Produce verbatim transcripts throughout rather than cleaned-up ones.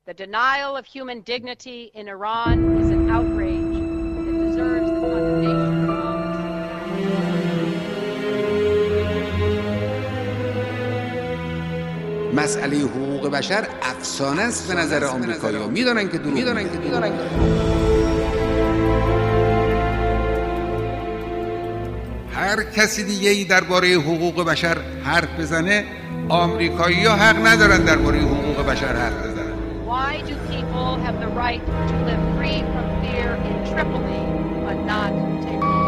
The denial of human dignity in Iran is an outrage that deserves the condemnation of all. مسئله حقوق بشر افسانه است به نظر آمریکایی‌ها. میدونن که دروغ میدونن که میدونن که هر کسی دیگه ای درباره حقوق بشر حرف بزنه، آمریکایی‌ها حق ندارن درباره حقوق بشر حرف بزنن. Why do people have the right to live free from fear in Tripoli but not Tehran?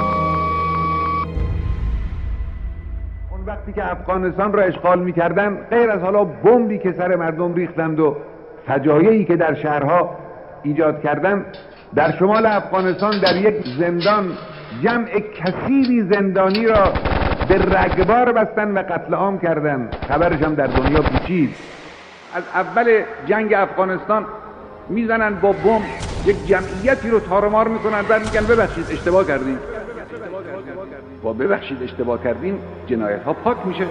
اون وقتی که افغانستان را اشغال می‌کردن، غیر از حالا بمبی که سر مردم ریختند و فجایعی که در شهرها ایجاد کردند، در شمال افغانستان در یک زندان جمع کثیری زندانی را به رگبار بستن و قتل عام کردن. خبرش هم در دنیا پیچید. از اول جنگ افغانستان میزنن با بمب یک جمعیتی رو تارمار میکنن، بعد میگن ببخشید اشتباه کردیم. با ببخشید اشتباه کردیم جنایت ها پاک میشه.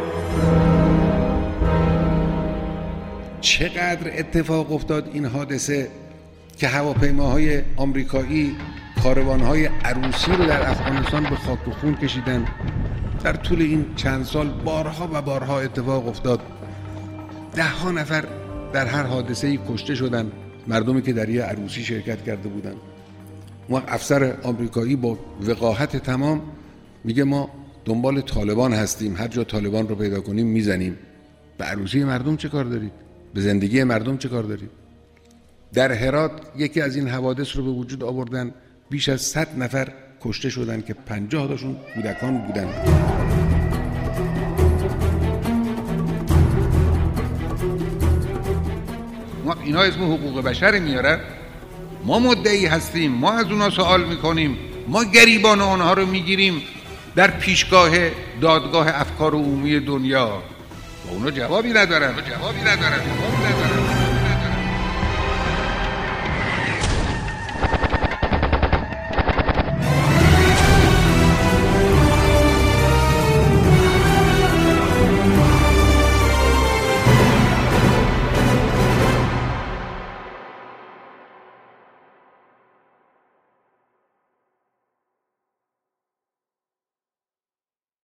چقدر اتفاق افتاد این حادثه که هواپیماهای آمریکایی کاروانهای عروسی رو در افغانستان به خاک و خون کشیدن. در طول این چند سال بارها و بارها اتفاق افتاد. ده ها نفر در هر حادثه‌ای کشته شدن، مردمی که در یه عروسی شرکت کرده بودن. ما افسر آمریکایی با وقاحت تمام میگه ما دنبال طالبان هستیم، هر جا طالبان رو پیدا کنیم میزنیم. به عروسی مردم چه کار دارید؟ به زندگی مردم چه کار دارید؟ در هرات یکی از این حوادث رو به وجود آوردن، بیش از صد نفر کشته شدن که پنجاه تاشون کودکان بودن. ما اینا اسم حقوق بشر میارن، ما مدعی هستیم، ما از اونا سوال میکنیم، ما گریبان اونها رو میگیریم در پیشگاه دادگاه افکار عمومی دنیا و اونا جوابی ندارن جوابی ندارن جوابی ندارن